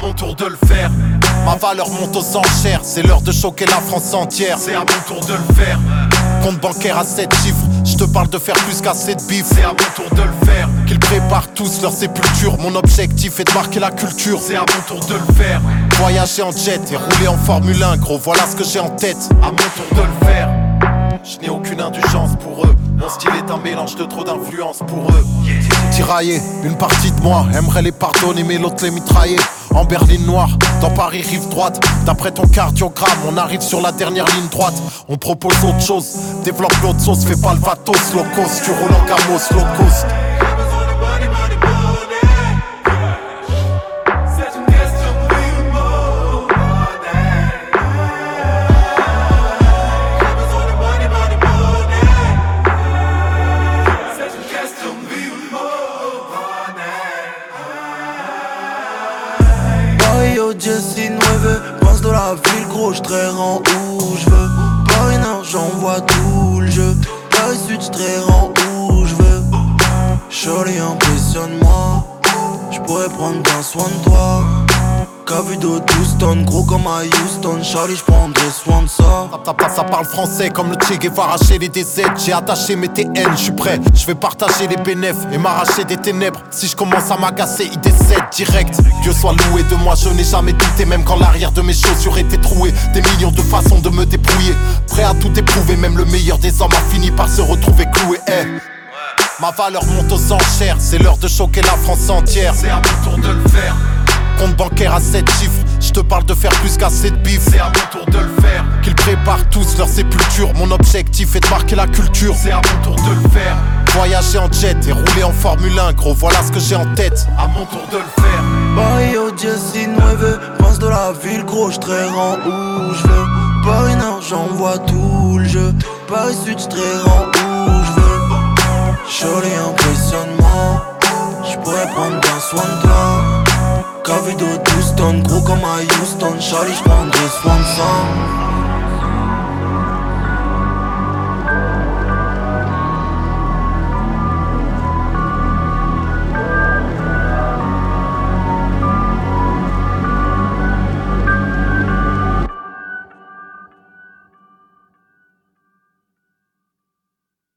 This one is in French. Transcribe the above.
mon tour de le faire. Ma valeur monte aux enchères, c'est l'heure de choquer la France entière. C'est à mon tour de le faire. Compte bancaire à 7 chiffres, je te parle de faire plus qu'assez de bif. C'est à mon tour de le faire. Qu'ils préparent tous leur sépulture, mon objectif est de marquer la culture. C'est à mon tour de le faire. Voyager en jet et rouler en Formule 1, gros, voilà ce que j'ai en tête. À mon tour de le faire. Je n'ai aucune indulgence pour eux. Mon style est un mélange de trop d'influence pour eux. Tiraillé, une partie de moi aimerait les pardonner mais l'autre les mitrailler. En berline noire, dans Paris rive droite. D'après ton cardiogramme, on arrive sur la dernière ligne droite. On propose autre chose, développe l'autre sauce. Fais pas le vatos, low cost, tu roules en camos, low cost. Jessie 9, prince de la ville, gros, j'traire en où j'veux. Paris Nord, j'envoie tout le jeu. Paris Sud, j'traire en où j'veux. Shorty, impressionne-moi. J'pourrais prendre bien soin de toi. Cavu de 12 tonnes, gros comme à Houston. Charlie, j'prendrai soin de ça. Ça parle français comme le Che Guevara chez les DZ. J'ai attaché mes TN, j'suis prêt. J'vais partager les bénéfices et m'arracher des ténèbres. Si je commence à m'agacer, il décède direct. Dieu soit loué de moi, je n'ai jamais douté. Même quand l'arrière de mes chaussures était troué. Des millions de façons de me débrouiller. Prêt à tout éprouver, même le meilleur des hommes a fini par se retrouver cloué. Ma valeur monte aux enchères, c'est l'heure de choquer la France entière. C'est à mon tour de le faire. Compte bancaire à 7 chiffres, je te parle de faire plus qu'assez de bif. C'est à mon tour de le faire. Qu'ils préparent tous leur sépulture, mon objectif est de marquer la culture. C'est à mon tour de le faire. Voyager en jet et rouler en Formule 1, gros, voilà ce que j'ai en tête. À mon tour de le faire. Barrio Jessie 9, prince de la ville, gros, j'traire en où j'veux. Paris Nord, j'envoie tout le jeu. Paris Sud, j'traire en où j'veux. Shorty, impressionne-moi. J'pourrais prendre bien soin de toi. Cavu de 12 tonnes, gros comme à Houston. Charlie, j'prendrai soin de ça.